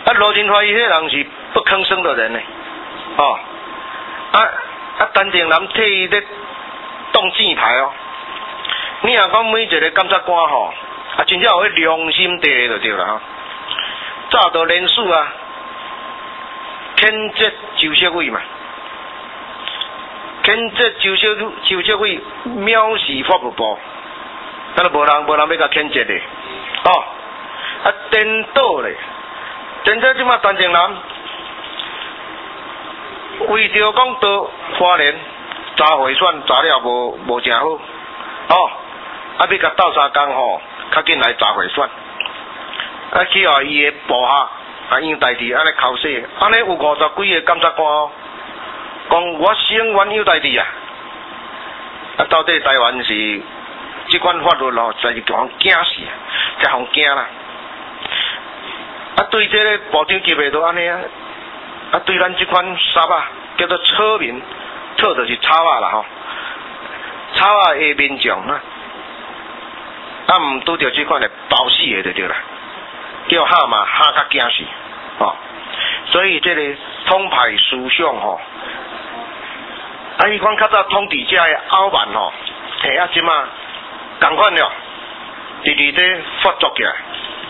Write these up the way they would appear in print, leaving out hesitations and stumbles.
罗金华伊迄人是不吭声的人呢，哦，陈定南替伊咧动箭牌哦。你若讲每一个检察官吼，真正有迄良心地就对啦吼。早到联署啊，谴责周锡伟嘛，谴责周锡伟藐视法务部，啊，都无人要甲谴责的，哦，颠倒咧，真正即马陈定南为着讲到花莲查贿选查了无诚好，哦，要甲斗相共吼，较紧来查贿选。去互伊个部下杨大治安尼口说，安尼有50几个检察官哦，讲我声援杨大治啊！到底台湾是即款法律咯，就是互人惊死，才互惊啦。对这个部长级别都安尼啊，对咱即款沙啊叫做草民，草就是草啊啦吼，草啊的民众啊，毋拄着即款的包死的就对啦。叫蛤蟆吓甲惊死，哦，所以这个统派思想吼，伊讲较早统治者的傲慢吼，即马共款了，直咧发作起来。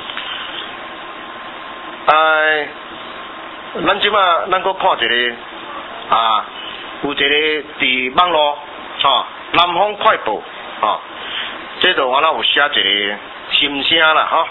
咱即马咱搁看一个有一个伫网络吼，南方快报吼，这度我有写一个心声啦吼。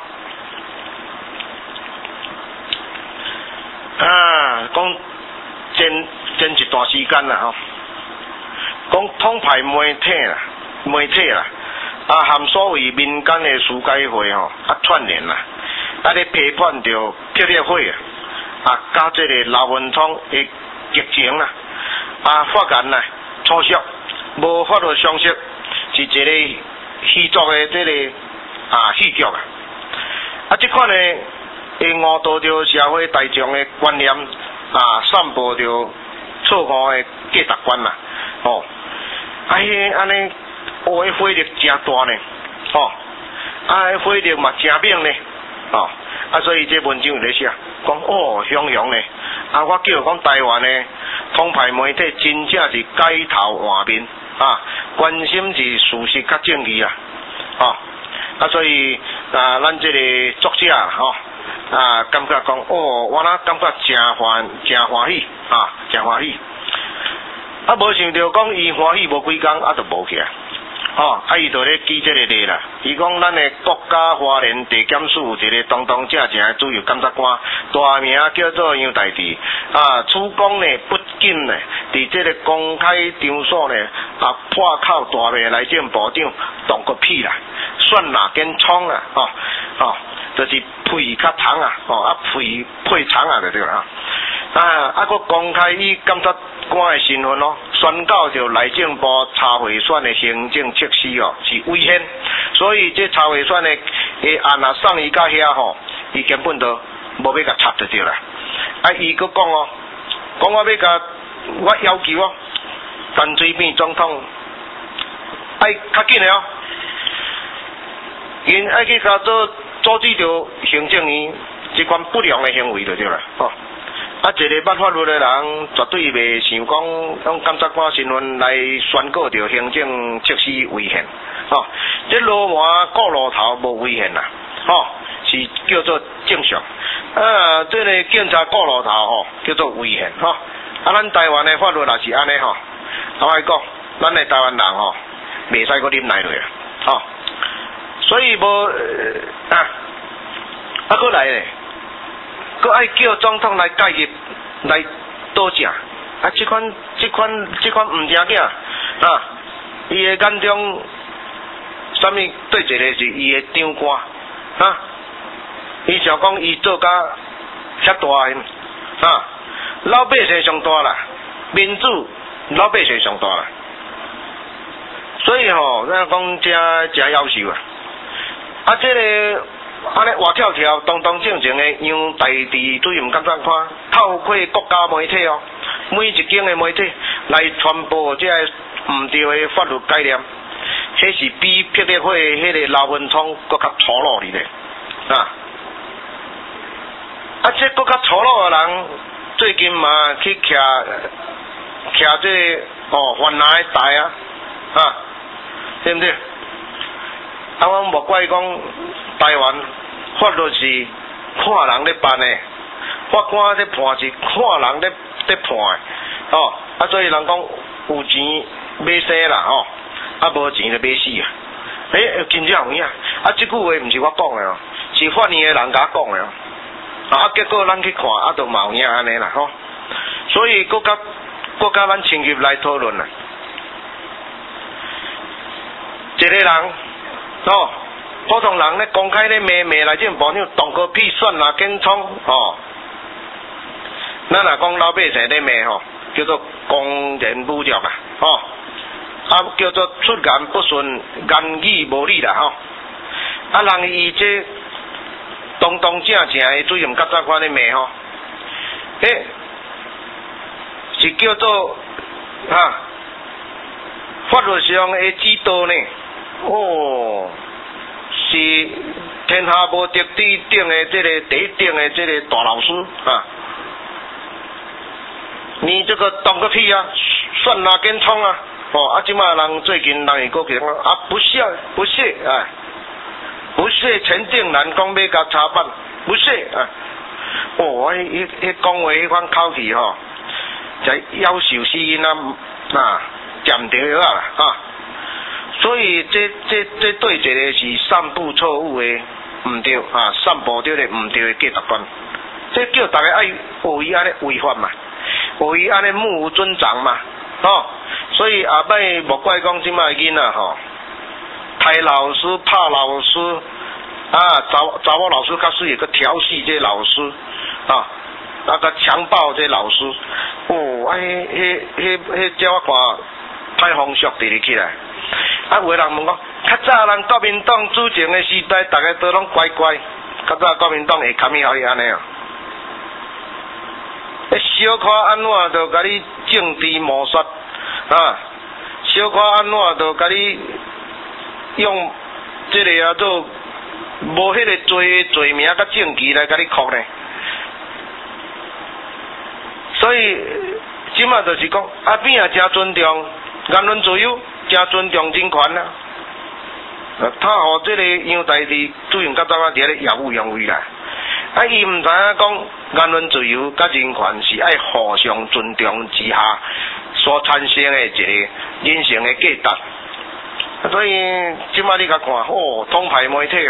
讲前一段时间啦吼，讲统派媒体啦，含所谓民间的书解会吼，串联啦，咧批判着霹雳会甲这个刘文聪的激情啦，发言啦粗俗，无法律常识，是一个虚作的这个戏剧即款呢。会误导着社会大众的观念，散播着错误的价值观啦，哦，安尼，迄火力真大呢，哦，迄火力嘛真猛呢，哦，所以这文章有咧写，讲雄呢，我叫讲台湾的统派媒体真正是改头换面，关心是事实较正义所以咱这个作者吼。感觉讲我那感觉真欢喜真欢喜，无想到讲伊欢喜无几工就无去伊就咧记这个例啦。伊讲咱的国家花莲地检署有一个堂堂正正的主要检察官，大名叫做杨大治处公呢不仅呢，伫这个公开场所呢破口大骂内政部长当个屁啦，算哪根葱啦就是配较长配长就对啦佫公开以检察官的身份宣告着内政部查贿选的行政措施是违宪，所以这查贿选的案送伊到遐伊根本都无要甲插就对啦。伊佫讲讲我要甲我要求陈水扁总统较紧的因爱去甲阻止着行政院这款不良的行为就对啦，一个捌法律的人绝对袂想讲用检察官身份来宣告着行政措施违宪，这罗马过路头无违宪啦，是叫做正常，这个检察过路头叫做违宪，咱台湾的法律也是安尼我讲，咱的台湾人袂使搁啉奶落所以无佫来咧，佫爱叫总统来介入来倒正这款毋正经伊的眼中啥物对一个是伊的长官伊想讲伊做甲遐大老百姓上大啦，民主老百姓上大啦，所以咱讲真夭寿这个安尼活跳跳、堂堂正正的杨大治主任检察官，透过国家媒体每一间的媒体来传播这毋对的法律概念，迄是比霹雳会迄个刘文聪搁较粗鲁哩咧这搁较粗鲁的人，最近嘛去徛这越南的台啊，对不对？我莫怪讲台湾法律是看人咧办的，法官咧判是看人咧判的，所以人讲有钱买生啦，无钱就买死啊！真正有影，这句话唔是我讲的是法院的人甲我讲的结果咱去看，就嘛有影安尼啦，所以搁甲咱深入来讨论啦。一个人，普通人咧公开咧骂来这无你动个屁算啦，跟冲咱若讲老百姓咧骂叫做公然侮辱啦，叫做出言不顺，言语无理啦，人伊这正的主任甲怎款咧骂是叫做法律上的指导呢，是天下无敌第一等的第一等的这个大老师你这个动个屁啊，算哪根葱啊？即马人最近人伊个讲不屑不屑陈定南讲要甲查办，不屑迄讲话迄款口气才夭寿死因占着药啦所以这对一个是散布错误的唔对散布着的唔对的价值观，这叫大家爱学伊安尼违法嘛，学伊安尼目无尊长嘛所以后摆莫怪讲即摆囡仔抬老师、拍老师查某老师较水个调戏这老师个强暴这老师叫我看太风俗直起来有人问讲较早人国民党主政的时代大家都拢乖乖，较早国民党会堪伊互伊安尼小可安怎就甲你政治谋杀小可安怎就甲你用这个做无迄个罪名甲证据来甲你扣呢？所以即马就是讲边真尊重言论自由，真尊重人权他互这个杨代志主任甲怎啊伫咧耀武扬威啦？伊唔知影讲言论自由甲人权是爱互相尊重之下所产生的一个人性的价值。所以即马你甲看统派媒体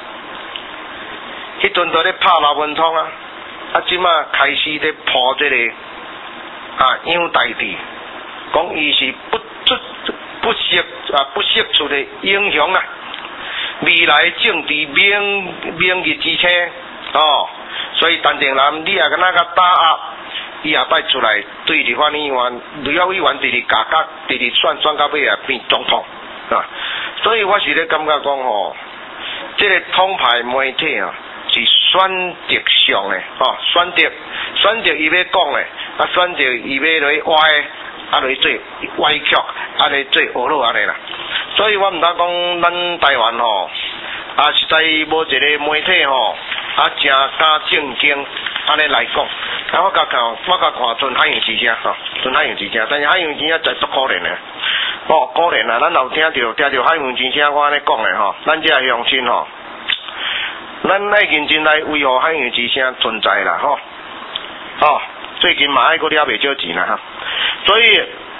迄阵都咧拍老文通即马开始咧破这个杨代志，讲伊是不识出的英雄未来政治明日之星所以陈定南你也敢若甲打压，伊也摆出来对立法委员、立法委员直选到尾也变总统所以我是咧感觉讲这个统派媒体是选择上的选择伊要讲的选择伊要来歪来做歪曲来做恶路安尼啦。所以我毋当讲咱台湾实在无一个媒体真敢正经安尼来讲。我甲看纯海洋之声纯海洋之声，但是海洋之声真足可怜的可怜咱有听到海洋之声我安尼讲的咱这乡亲咱爱认真来维护海洋之声存在啦最近嘛爱搁了袂少钱啦所以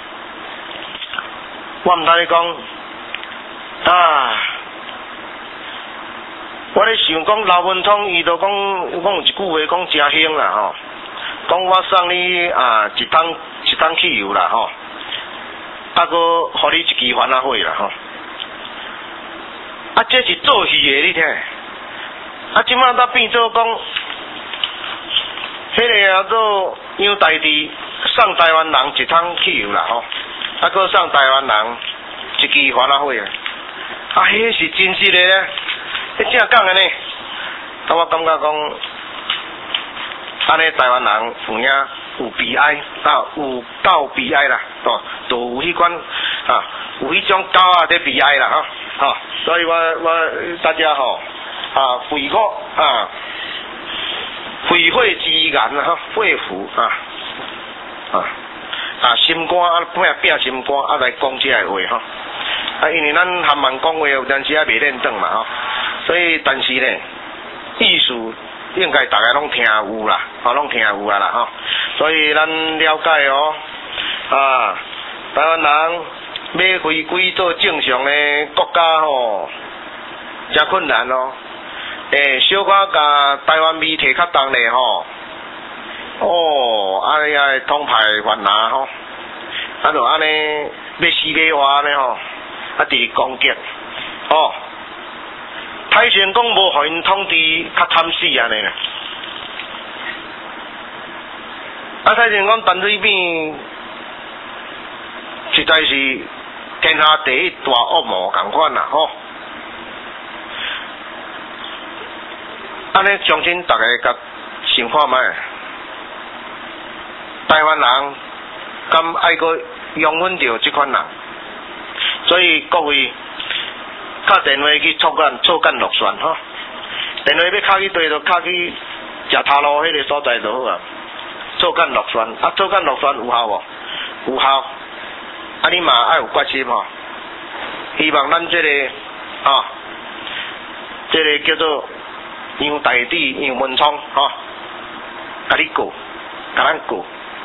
我毋通咧讲我咧想讲刘文通伊就讲有一句话讲真兴啦讲我送你一桶汽油啦搁互你一支番仔火啦这是做戏的你听即摆才变做讲迄个叫做杨代志送台湾人一桶汽油啦搁送台湾人一支番仔火迄是真实的咧正讲的呢我感觉讲安尼台湾人有影有悲哀有够悲哀啦就有迄款有迄种狗在悲哀啦所以我大家为我肺火之言啊，肺腑心肝啊，变心肝啊来讲这个话哈。因为咱汉文讲话有阵时也袂练转嘛吼，所以但是呢，意思应该大家拢听有啦，拢听有啦吼。所以咱了解哦，台湾人要回归做正常的国家吼，真困难哦。小可甲台湾味摕较重咧吼，安尼啊统派犯拿吼，就安尼要死要活呢吼。伫攻击，太前讲无互因统治，较惨死安尼啦。太前讲陈水扁实在是天下第一大恶魔共款啦，安尼相信大家甲想看卖，台湾人敢爱个拥护着即款人？所以各位敲电话去错干落选吼，电话要敲去对就敲去食头路迄个所在就好啊。错干落选错干落选有效无？有效。你嘛爱有决心吼。希望咱这个这个叫做杨大弟杨文聪甲你过，甲咱过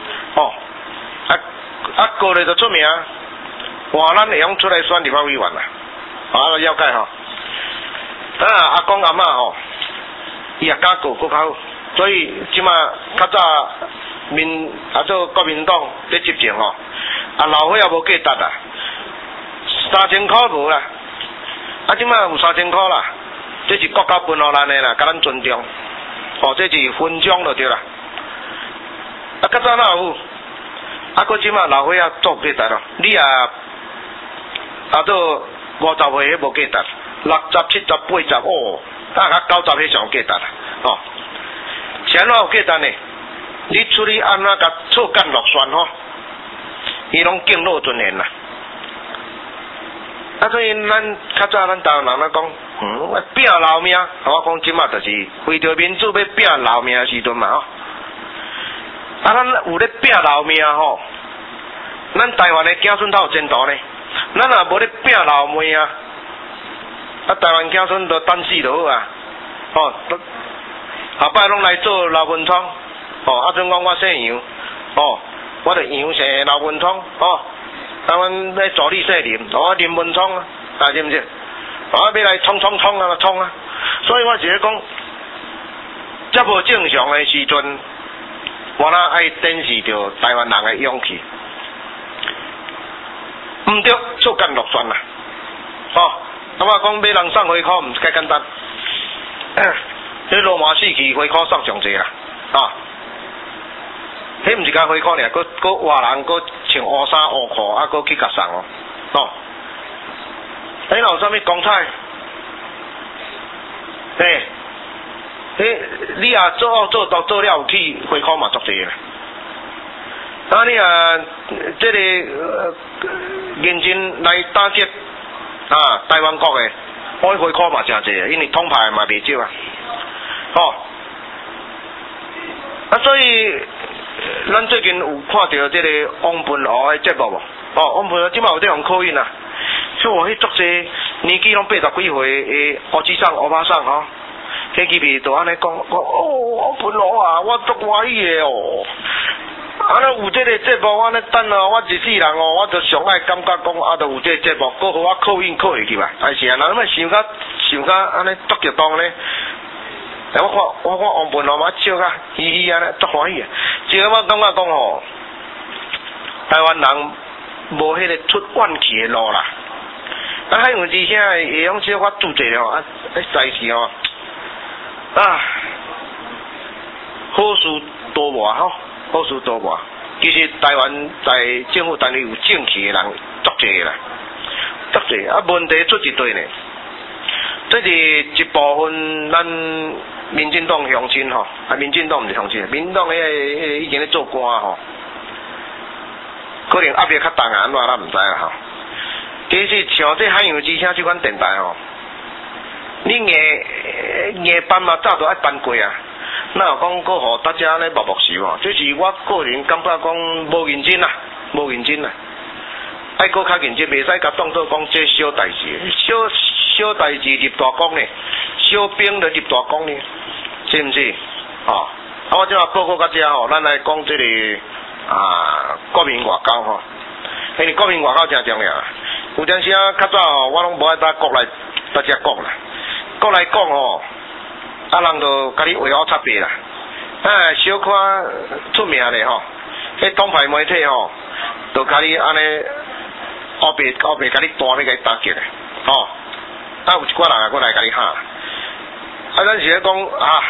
过咧就出名。哇，咱会用出来选立法委员啦，了解吼。阿公阿嬷伊也敢过较好，所以即马较早做国民党咧执政老伙也无价值啦，3000块无啦，即马有3000块啦，这是国家分予咱的啦，甲咱尊重，这是分奖就对啦。较早哪有？佫即马老伙仔做价值咯，你也。做50岁迄无价值，60、70、80较90迄上价值啦，是安怎有价值呢？你处理安怎甲错干落选伊拢敬老尊严啦。所以咱较早咱台湾人咧讲，拼老命，我讲即马就是为着民主要拼老命的时阵嘛咱有咧拼老命咱台湾的子孙才有前途呢。咱若无咧拼老命台湾子孙就等死就好啊！下摆拢来做老文创，阵讲我姓杨，我就杨姓老文创，台湾咧助理姓林，我林文创知唔知？要来冲啊！所以我是咧讲，这无正常的时阵，我哪爱展示着台湾人的勇气。毋对，错干落选啦，我讲买人送花箍，毋是介简单。这罗马时期花箍送上济啦，迄毋是甲花箍尔，佫活人，佫穿乌衫乌裤，佫去甲送若有啥物光彩？你也做了有去花箍嘛足济啦。你这个认真来打击台湾国的，爱花箍嘛真侪，因为统派嘛袂少所以咱最近有看到这个王笨湖的节目无？王笨湖即马有在用考运啊，迄足侪年纪拢80几岁的乌子桑、乌巴桑迄记面就安尼讲，王笨湖啊，我足欢喜的有这个节目，我咧等我一世人我就上爱感觉讲就有这个节目，佫互我考运考会去吧？但是人想甲安尼足激动咧。我看王笨湖嘛笑甲嘻嘻安尼，足欢喜。只我感觉讲台湾人无迄个出怨气的路啦。海洋之声会用小可注者实是好事多磨好事多磨。其实台湾在政府单位有正气的人足侪啦，足侪问题出一堆呢。这是一部分咱民进党乡亲民进党毋是乡亲，民进党以前咧做官可能压力较重安怎咱毋知啦其实像这海洋之声这款电台你夜班嘛早就爱办过那有讲搁互大家咧默默受吼，这是我个人感觉讲无认真啦，无认真啦。爱搁较认真，袂使甲当作讲这小代志，小代志入大功呢，小兵就入大功呢，是毋是？哦，啊，我即马报告到遮吼，咱来讲这个国民外交吼，因为国民外交真重要。有阵时较早吼，我拢无爱搭国内搭遮讲啦，国内讲吼，人就甲你画好插白啦，小可出名咧吼，迄党派媒体吼，就甲你安尼。后背甲你弹咧，甲你打击咧，吼！有一寡人过来甲你喊，咱是咧讲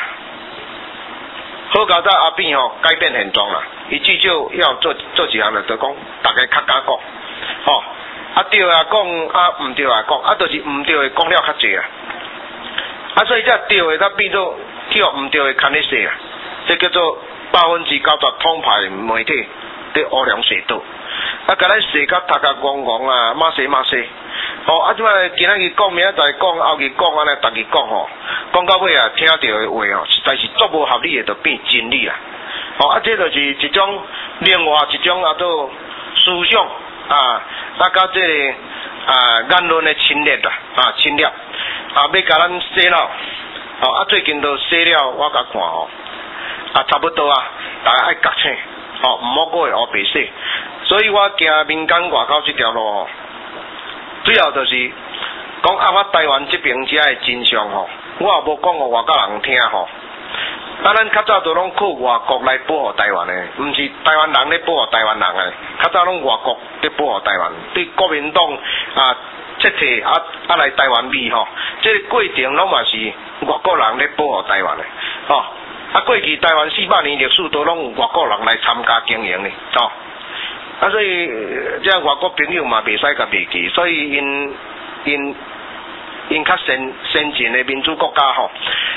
好佳哉阿扁吼改变现状啦，伊至少要做一项就讲大家较敢讲，吼！对也讲，毋对也讲，就是毋对的讲了较济啊，所以这对的它变做叫毋对的牵咧说啊，这叫做90%统派媒体伫乌龙蛇道。甲咱写甲大家讲讲啊，马西，吼！即摆今仔日讲，明仔载讲，后日讲，安尼逐日讲吼，讲到尾啊，听到的话吼，实在是足无合理的，就变真理啦。吼！这就是一种另外一种做思想甲这个言论的侵略啦，侵略要甲咱洗脑。吼！最近都洗了，我甲看吼，差不多大家爱觉醒，吼，毋好过会黑白洗。所以我行民间外交这条路，主要就是讲我台湾这边遮的真相吼，我也无讲互外国人听吼。咱较早都拢靠外国来保护台湾的，毋是台湾人咧保护台湾人的，较早拢外国咧保护台湾。对国民党撤退来台湾美吼，这个过程拢嘛是外国人咧保护台湾的，吼。过去台湾400年历史都拢外国人来参加经营的，吼。所以这外国朋友嘛，袂使甲袂记，所以因较先进的民主国家吼，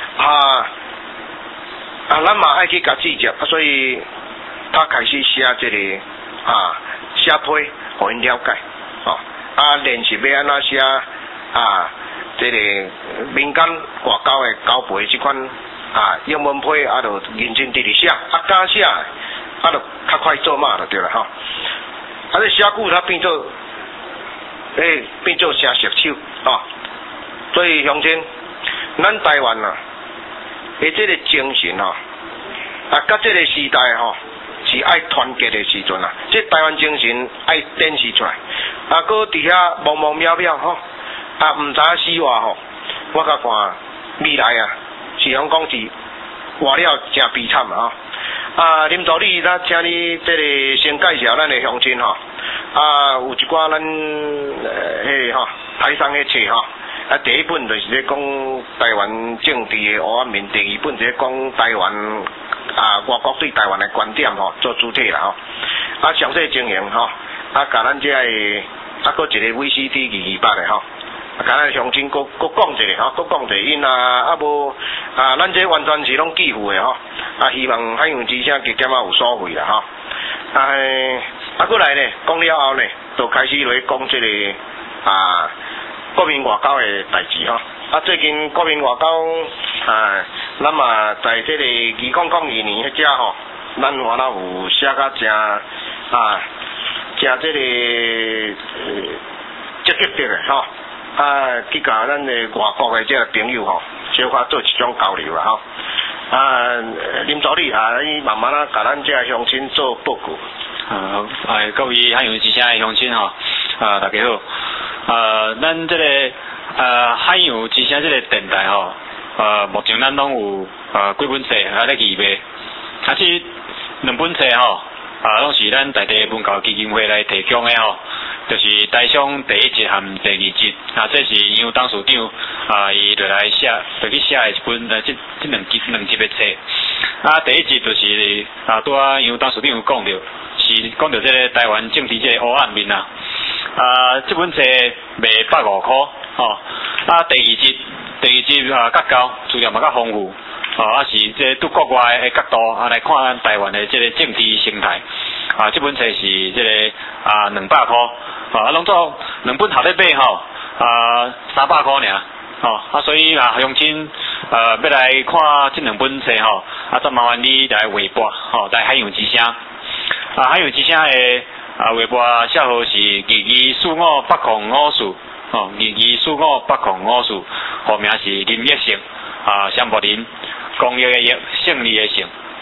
咱嘛爱去甲记者，所以他开始写这个写批，互因了解，练习要安怎写这个民间外交的交陪这款英文批，就认真直直写，敢写。就较快做嘛就对了吼，这写久它变做成熟手所以乡亲，咱台湾这个精神甲这个时代是爱团结的时阵这台湾精神爱展示出来，搁伫遐茫茫渺渺毋知死活我甲看未来是讲是活了真悲惨林助理，咱请你这个先介绍咱的乡亲有一寡咱台上的册第一本就是咧讲台湾政治的黑暗面，第二本就是讲台湾外国对台湾的观点做主体啦详细情形甲咱这个搁一个 VCD 228的甲咱乡亲搁讲一下搁讲一下因无咱这完全是拢寄付的希望海洋之声节点有所费啦过来呢，讲了后呢，就开始来讲这个国民外交的代志最近国民外交咱嘛在这个2002年迄只咱原来有写甲真这个积极的去甲咱的外国的这个朋友小可做一种交流啦林助理你慢慢甲咱这个乡亲做报告。 各位海洋之声的乡亲大家好。咱这个海洋之声这个电台目前咱拢有几本册咧预备，这两本册拢是咱在地文教基金会来提供的就是台商第一集和第二集这是杨董事长伊就来写，就去写的一本这两集的册第一集就是拄杨董事长有讲到，是讲到这个台湾政治这个黑暗面这本册卖150块第二集较高，资料嘛较丰富是这对国外的角度来看咱台湾的这个政治生态这本册是这个200块拢做两本合咧买300块尔所以乡亲要来看这两本册则麻烦你来画拨来海洋之声。海洋之声的画拨写号是224554，224554，户名是林业成，项目林，公益的益，胜利的胜。